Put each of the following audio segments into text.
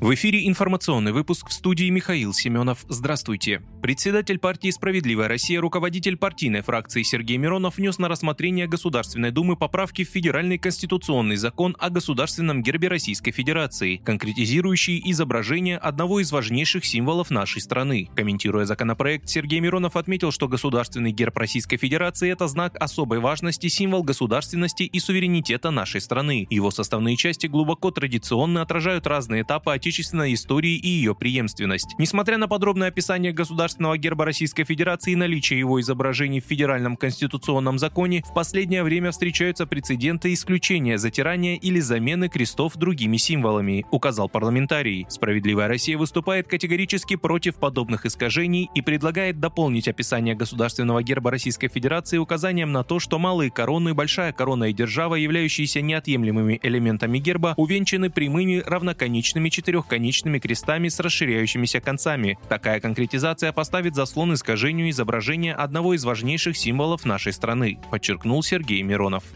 В эфире информационный выпуск, в студии Михаил Семенов. Здравствуйте. Председатель партии «Справедливая Россия», руководитель партийной фракции Сергей Миронов внес на рассмотрение Государственной Думы поправки в Федеральный конституционный закон о государственном гербе Российской Федерации, конкретизирующие изображение одного из важнейших символов нашей страны. Комментируя законопроект, Сергей Миронов отметил, что государственный герб Российской Федерации – это знак особой важности, символ государственности и суверенитета нашей страны. Его составные части глубоко традиционно отражают разные этапы отечественной истории и ее преемственность. Несмотря на подробное описание государственного герба Российской Федерации и наличие его изображений в Федеральном конституционном законе, в последнее время встречаются прецеденты исключения, затирания или замены крестов другими символами, указал парламентарий. «Справедливая Россия» выступает категорически против подобных искажений и предлагает дополнить описание государственного герба Российской Федерации указанием на то, что малые короны, большая корона и держава, являющиеся неотъемлемыми элементами герба, увенчаны прямыми равноконечными четырехконечными крестами с расширяющимися концами. Такая конкретизация поставит заслон искажению изображения одного из важнейших символов нашей страны, подчеркнул Сергей Миронов.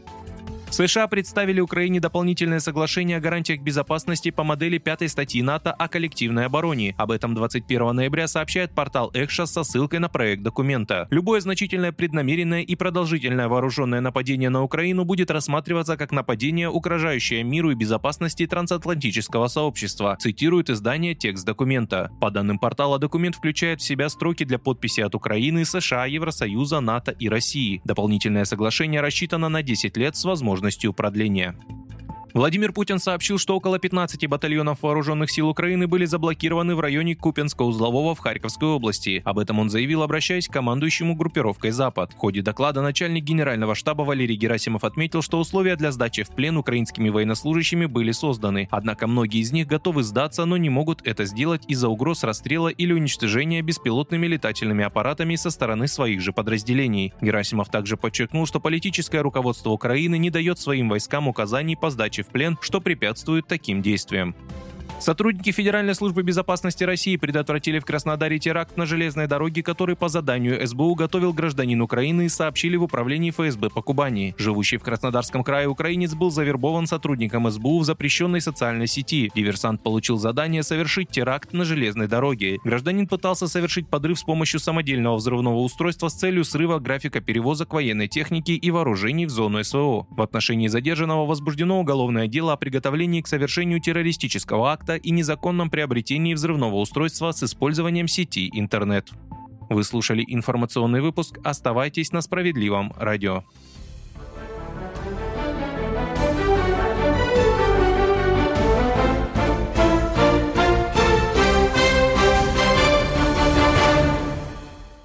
США представили Украине дополнительное соглашение о гарантиях безопасности по модели 5 статьи НАТО о коллективной обороне. Об этом 21 ноября сообщает портал Экша со ссылкой на проект документа. Любое значительное преднамеренное и продолжительное вооруженное нападение на Украину будет рассматриваться как нападение, угрожающее миру и безопасности трансатлантического сообщества, цитирует издание текст документа. По данным портала, документ включает в себя строки для подписи от Украины, США, Евросоюза, НАТО и России. Дополнительное соглашение рассчитано на 10 лет с возможностью продления. Владимир Путин сообщил, что около 15 батальонов вооруженных сил Украины были заблокированы в районе Купянска-Узлового в Харьковской области. Об этом он заявил, обращаясь к командующему группировкой «Запад». В ходе доклада начальник Генерального штаба Валерий Герасимов отметил, что условия для сдачи в плен украинскими военнослужащими были созданы. Однако многие из них готовы сдаться, но не могут это сделать из-за угроз расстрела или уничтожения беспилотными летательными аппаратами со стороны своих же подразделений. Герасимов также подчеркнул, что политическое руководство Украины не дает своим войскам указаний по сдаче в плен, что препятствует таким действиям. Сотрудники Федеральной службы безопасности России предотвратили в Краснодаре теракт на железной дороге, который по заданию СБУ готовил гражданин Украины, и сообщили в управлении ФСБ по Кубани. Живущий в Краснодарском крае украинец был завербован сотрудником СБУ в запрещенной социальной сети. Диверсант получил задание совершить теракт на железной дороге. Гражданин пытался совершить подрыв с помощью самодельного взрывного устройства с целью срыва графика перевозок военной техники и вооружений в зону СВО. В отношении задержанного возбуждено уголовное дело о приготовлении к совершению террористического акта и незаконном приобретении взрывного устройства с использованием сети интернет. Вы слушали информационный выпуск. Оставайтесь на Справедливом радио.